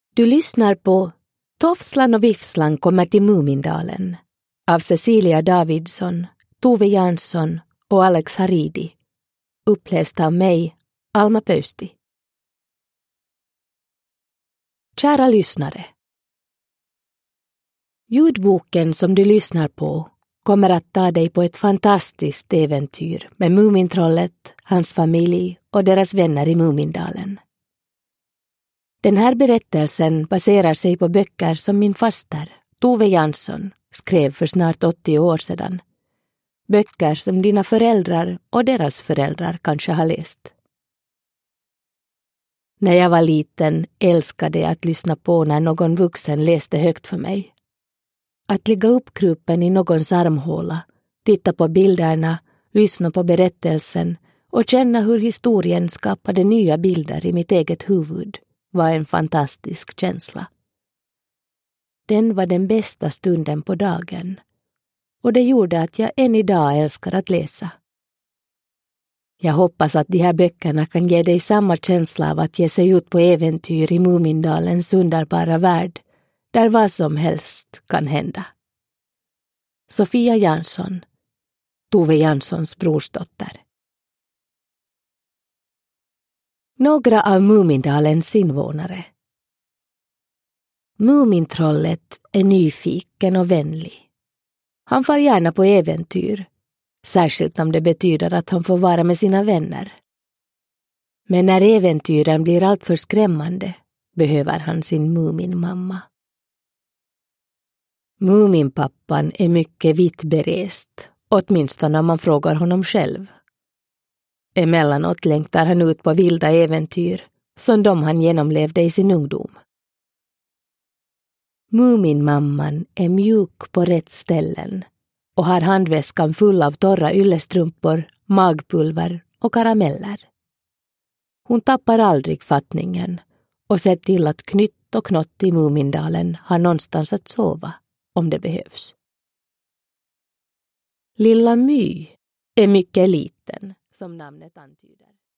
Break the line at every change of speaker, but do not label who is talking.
Du lyssnar på Tofslan och Vifslan kommer till Mumindalen av Cecilia Davidsson, Tove Jansson och Alex Haridi. Uppläst av mig, Alma Pöysti. Kära lyssnare. Ljudboken som du lyssnar på kommer att ta dig på ett fantastiskt äventyr med Mumintrollet, hans familj och deras vänner i Mumindalen. Den här berättelsen baserar sig på böcker som min faster, Tove Jansson, skrev för snart 80 år sedan. Böcker som dina föräldrar och deras föräldrar kanske har läst. När jag var liten älskade jag att lyssna på när någon vuxen läste högt för mig. Att ligga uppkrupen i någons armhåla, titta på bilderna, lyssna på berättelsen och känna hur historien skapade nya bilder i mitt eget huvud var en fantastisk känsla. Den var den bästa stunden på dagen och det gjorde att jag än idag älskar att läsa. Jag hoppas att de här böckerna kan ge dig samma känsla av att ge sig ut på äventyr i Mumindalens underbara värld där vad som helst kan hända. Sofia Jansson, Tove Janssons brorsdotter. Några av Mumindalens invånare. Mumintrollet är nyfiken och vänlig. Han far gärna på äventyr, särskilt om det betyder att han får vara med sina vänner. Men när äventyren blir alltför skrämmande behöver han sin Muminmamma. Muminpappan är mycket vittberest, åtminstone om man frågar honom själv. Emellanåt längtar han ut på vilda äventyr, som de han genomlevde i sin ungdom. Muminmamman är mjuk på rätt ställen och har handväskan full av torra yllestrumpor, magpulver och karameller. Hon tappar aldrig fattningen och ser till att Knytt och Knott i Mumindalen har någonstans att sova om det behövs. Lilla My är mycket liten, som namnet antyder.